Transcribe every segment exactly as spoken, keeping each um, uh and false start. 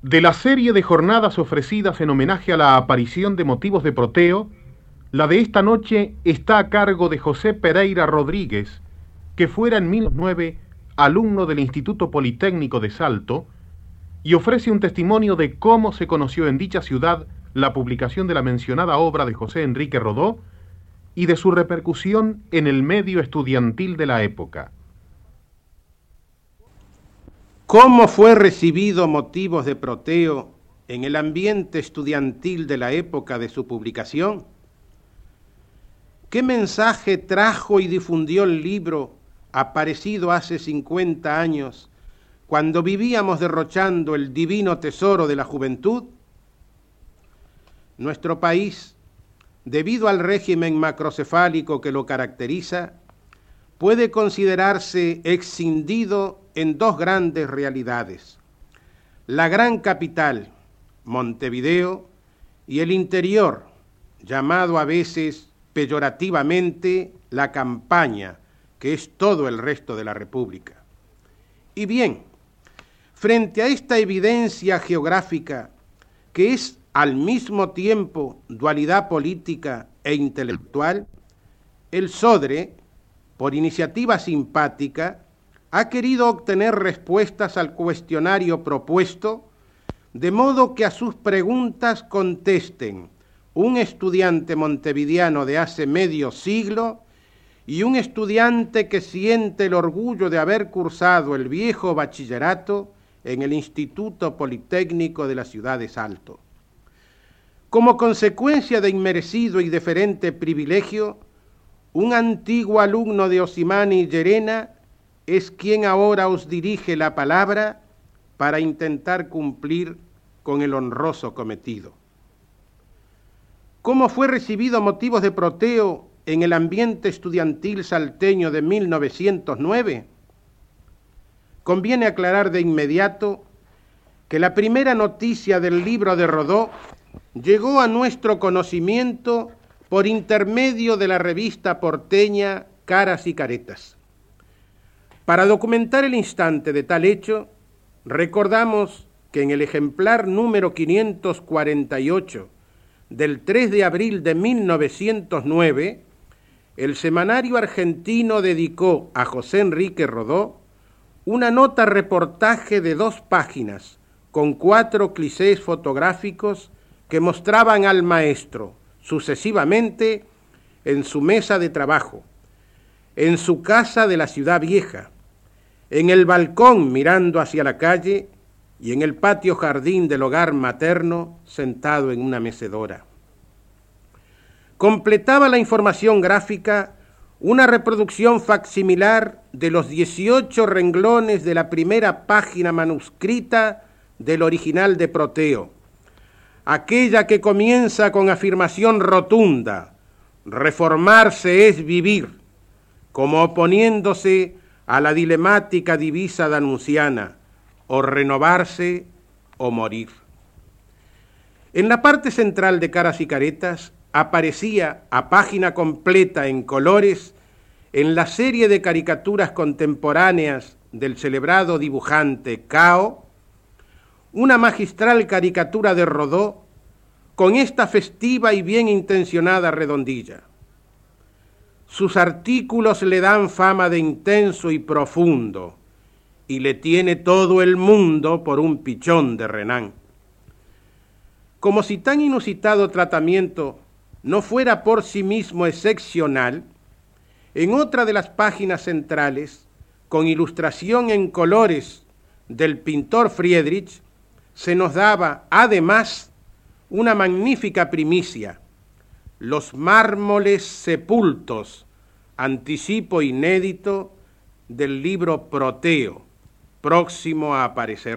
De la serie de jornadas ofrecidas en homenaje a la aparición de motivos de Proteo, la de esta noche está a cargo de José Pereira Rodríguez, que fuera en mil novecientos nueve alumno del Instituto Politécnico de Salto, y ofrece un testimonio de cómo se conoció en dicha ciudad la publicación de la mencionada obra de José Enrique Rodó y de su repercusión en el medio estudiantil de la época. ¿Cómo fue recibido Motivos de Proteo en el ambiente estudiantil de la época de su publicación? ¿Qué mensaje trajo y difundió el libro aparecido hace cincuenta años, cuando vivíamos derrochando el divino tesoro de la juventud? Nuestro país, debido al régimen macrocefálico que lo caracteriza, puede considerarse escindido en dos grandes realidades: la gran capital, Montevideo, y el interior, llamado a veces peyorativamente la Campaña, que es todo el resto de la República. Y bien, frente a esta evidencia geográfica, que es al mismo tiempo dualidad política e intelectual, el SODRE, por iniciativa simpática, ha querido obtener respuestas al cuestionario propuesto, de modo que a sus preguntas contesten un estudiante montevideano de hace medio siglo y un estudiante que siente el orgullo de haber cursado el viejo bachillerato en el Instituto Politécnico de la ciudad de Salto. Como consecuencia de inmerecido y deferente privilegio, un antiguo alumno de Osimani y Llerena es quien ahora os dirige la palabra para intentar cumplir con el honroso cometido. ¿Cómo fue recibido Motivos de Proteo en el ambiente estudiantil salteño de mil novecientos nueve? Conviene aclarar de inmediato que la primera noticia del libro de Rodó llegó a nuestro conocimiento por intermedio de la revista porteña Caras y Caretas. Para documentar el instante de tal hecho, recordamos que en el ejemplar número quinientos cuarenta y ocho del tres de abril de mil novecientos nueve, el semanario argentino dedicó a José Enrique Rodó una nota reportaje de dos páginas con cuatro clichés fotográficos que mostraban al maestro sucesivamente en su mesa de trabajo, en su casa de la Ciudad Vieja, en el balcón mirando hacia la calle y en el patio jardín del hogar materno sentado en una mecedora. Completaba la información gráfica una reproducción facsimilar de los dieciocho renglones de la primera página manuscrita del original de Proteo, aquella que comienza con afirmación rotunda: reformarse es vivir, como oponiéndose a la dilemática divisa danunciana: o renovarse o morir. En la parte central de Caras y Caretas aparecía a página completa en colores, en la serie de caricaturas contemporáneas del celebrado dibujante Cao, una magistral caricatura de Rodó con esta festiva y bien intencionada redondilla: sus artículos le dan fama de intenso y profundo, y le tiene todo el mundo por un pichón de Renan. Como si tan inusitado tratamiento no fuera por sí mismo excepcional, en otra de las páginas centrales, con ilustración en colores del pintor Friedrich, se nos daba, además, una magnífica primicia: los mármoles sepultos, anticipo inédito del libro Proteo, próximo a aparecer.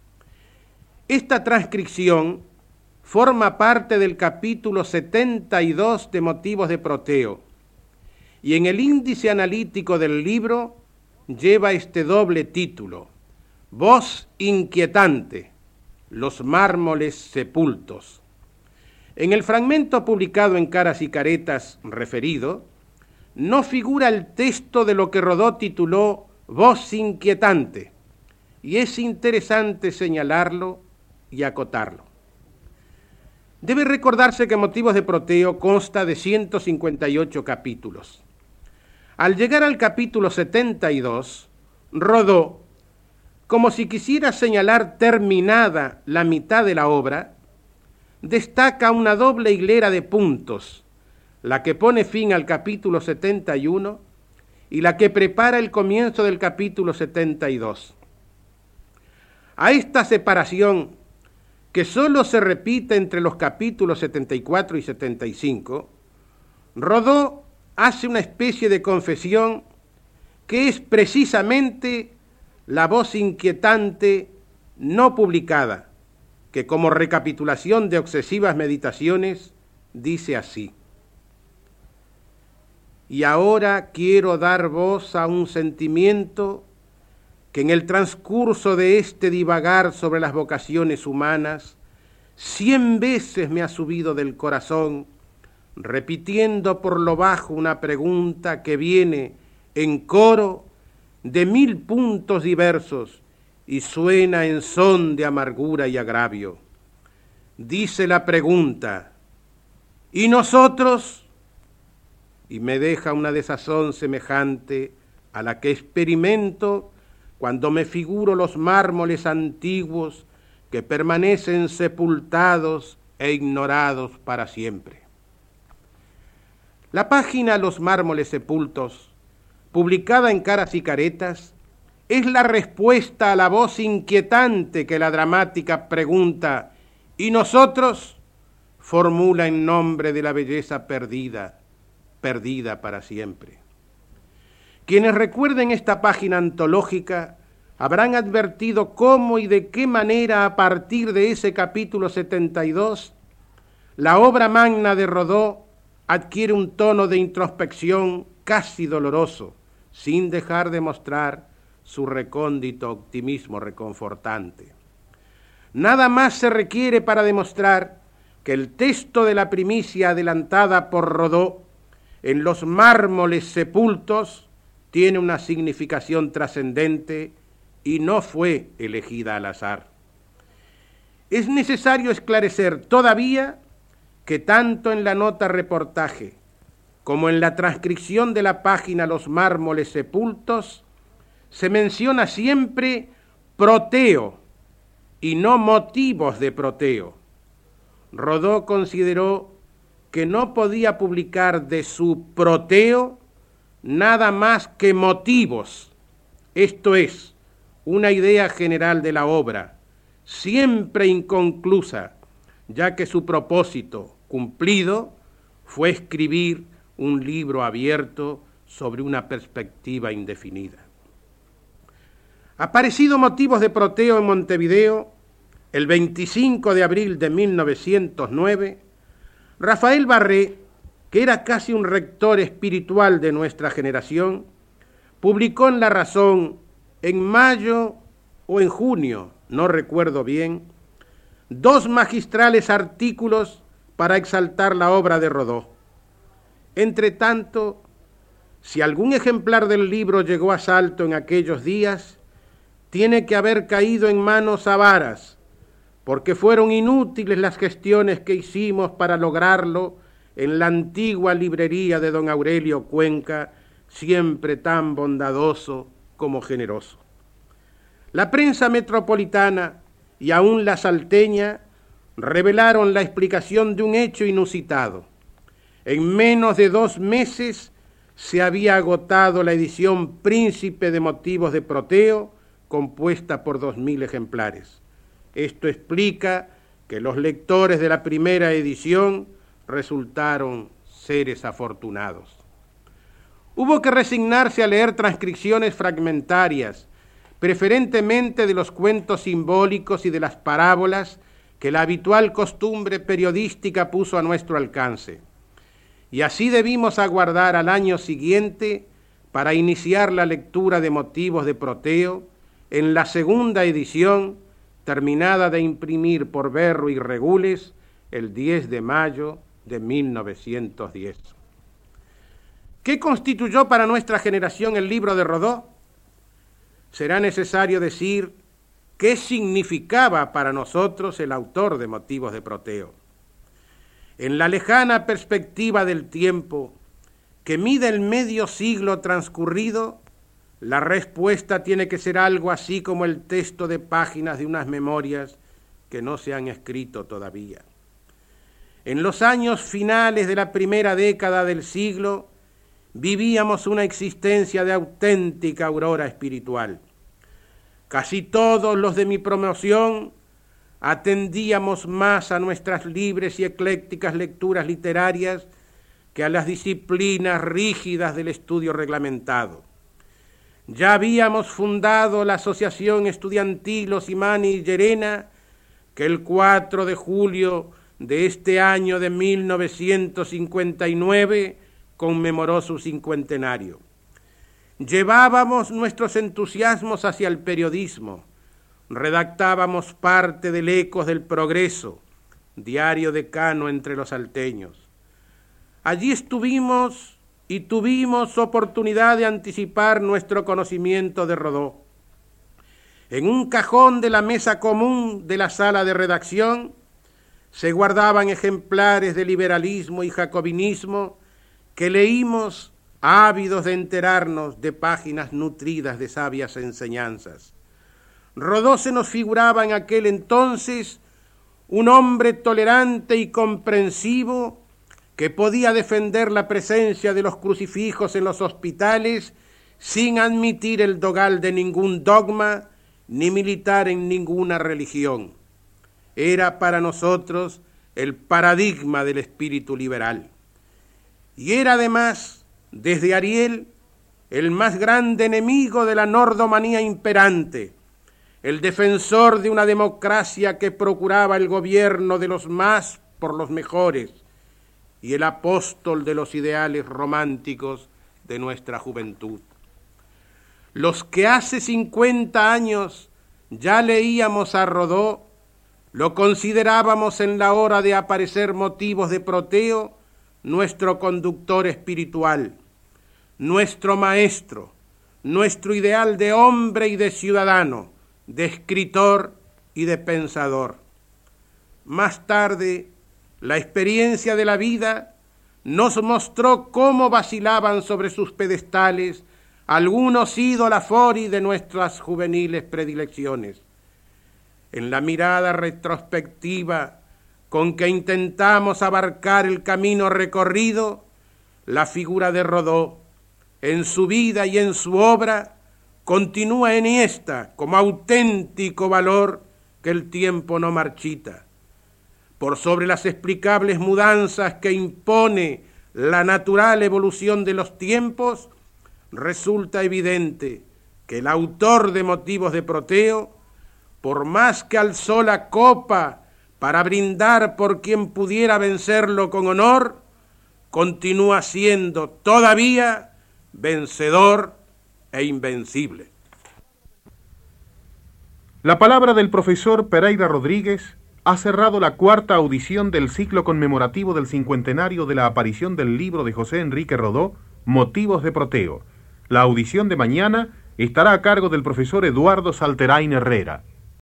Esta transcripción forma parte del capítulo setenta y dos de Motivos de Proteo, y en el índice analítico del libro lleva este doble título: Voz inquietante, los mármoles sepultos. En el fragmento publicado en Caras y Caretas referido, no figura el texto de lo que Rodó tituló Voz inquietante, y es interesante señalarlo y acotarlo. Debe recordarse que Motivos de Proteo consta de ciento cincuenta y ocho capítulos. Al llegar al capítulo setenta y dos, Rodó, como si quisiera señalar terminada la mitad de la obra, destaca una doble hilera de puntos, la que pone fin al capítulo setenta y uno y la que prepara el comienzo del capítulo setenta y dos. A esta separación, que solo se repite entre los capítulos setenta y cuatro y setenta y cinco, Rodó hace una especie de confesión que es precisamente la voz inquietante no publicada, que como recapitulación de obsesivas meditaciones dice así: y ahora quiero dar voz a un sentimiento que en el transcurso de este divagar sobre las vocaciones humanas cien veces me ha subido del corazón, repitiendo por lo bajo una pregunta que viene en coro de mil puntos diversos y suena en son de amargura y agravio. Dice la pregunta: ¿y nosotros? Y me deja una desazón semejante a la que experimento cuando me figuro los mármoles antiguos que permanecen sepultados e ignorados para siempre. La página Los mármoles sepultos, publicada en Caras y Caretas, es la respuesta a la voz inquietante que la dramática pregunta ¿y nosotros? Formula en nombre de la belleza perdida, perdida para siempre. Quienes recuerden esta página antológica habrán advertido cómo y de qué manera a partir de ese capítulo setenta y dos la obra magna de Rodó adquiere un tono de introspección casi doloroso, sin dejar de mostrar su recóndito optimismo reconfortante. Nada más se requiere para demostrar que el texto de la primicia adelantada por Rodó en Los mármoles sepultos tiene una significación trascendente y no fue elegida al azar. Es necesario esclarecer todavía que tanto en la nota reportaje como en la transcripción de la página Los mármoles sepultos se menciona siempre proteo y no motivos de proteo. Rodó consideró que no podía publicar de su proteo nada más que motivos, esto es, una idea general de la obra, siempre inconclusa, ya que su propósito cumplido fue escribir un libro abierto sobre una perspectiva indefinida. Aparecido Motivos de Proteo en Montevideo, el veinticinco de abril de mil novecientos nueve, Rafael Barré, que era casi un rector espiritual de nuestra generación, publicó en La Razón, en mayo o en junio, no recuerdo bien, dos magistrales artículos para exaltar la obra de Rodó. Entre tanto, si algún ejemplar del libro llegó a Salto en aquellos días, tiene que haber caído en manos avaras, porque fueron inútiles las gestiones que hicimos para lograrlo en la antigua librería de don Aurelio Cuenca, siempre tan bondadoso como generoso. La prensa metropolitana y aún la salteña revelaron la explicación de un hecho inusitado. En menos de dos meses se había agotado la edición Príncipe de Motivos de Proteo, compuesta por dos mil ejemplares. Esto explica que los lectores de la primera edición resultaron seres afortunados. Hubo que resignarse a leer transcripciones fragmentarias, preferentemente de los cuentos simbólicos y de las parábolas que la habitual costumbre periodística puso a nuestro alcance. Y así debimos aguardar al año siguiente para iniciar la lectura de Motivos de Proteo en la segunda edición, terminada de imprimir por Berro y Regules el diez de mayo de mil novecientos diez. ¿Qué constituyó para nuestra generación el libro de Rodó? Será necesario decir qué significaba para nosotros el autor de Motivos de Proteo. En la lejana perspectiva del tiempo que mide el medio siglo transcurrido, la respuesta tiene que ser algo así como el texto de páginas de unas memorias que no se han escrito todavía. En los años finales de la primera década del siglo, vivíamos una existencia de auténtica aurora espiritual. Casi todos los de mi promoción atendíamos más a nuestras libres y eclécticas lecturas literarias que a las disciplinas rígidas del estudio reglamentado. Ya habíamos fundado la Asociación Estudiantil Osimani y Llerena, que el cuatro de julio de este año de mil novecientos cincuenta y nueve conmemoró su cincuentenario. Llevábamos nuestros entusiasmos hacia el periodismo, redactábamos parte del Ecos del Progreso, diario decano entre los salteños. Allí estuvimos y tuvimos oportunidad de anticipar nuestro conocimiento de Rodó. En un cajón de la mesa común de la sala de redacción se guardaban ejemplares de liberalismo y jacobinismo que leímos ávidos de enterarnos de páginas nutridas de sabias enseñanzas. Rodó se nos figuraba en aquel entonces un hombre tolerante y comprensivo que podía defender la presencia de los crucifijos en los hospitales sin admitir el dogal de ningún dogma ni militar en ninguna religión. Era para nosotros el paradigma del espíritu liberal. Y era además, desde Ariel, el más grande enemigo de la nordomanía imperante, el defensor de una democracia que procuraba el gobierno de los más por los mejores, y el apóstol de los ideales románticos de nuestra juventud. Los que hace cincuenta años ya leíamos a Rodó, lo considerábamos en la hora de aparecer Motivos de Proteo nuestro conductor espiritual, nuestro maestro, nuestro ideal de hombre y de ciudadano, de escritor y de pensador. Más tarde, la experiencia de la vida nos mostró cómo vacilaban sobre sus pedestales algunos ídolos fori de nuestras juveniles predilecciones. En la mirada retrospectiva con que intentamos abarcar el camino recorrido, la figura de Rodó, en su vida y en su obra, continúa enhiesta como auténtico valor que el tiempo no marchita. Por sobre las explicables mudanzas que impone la natural evolución de los tiempos, resulta evidente que el autor de Motivos de Proteo, por más que alzó la copa para brindar por quien pudiera vencerlo con honor, continúa siendo todavía vencedor e invencible. La palabra del profesor Pereira Rodríguez ha cerrado la cuarta audición del ciclo conmemorativo del cincuentenario de la aparición del libro de José Enrique Rodó, Motivos de Proteo. La audición de mañana estará a cargo del profesor Eduardo Salterain Herrera.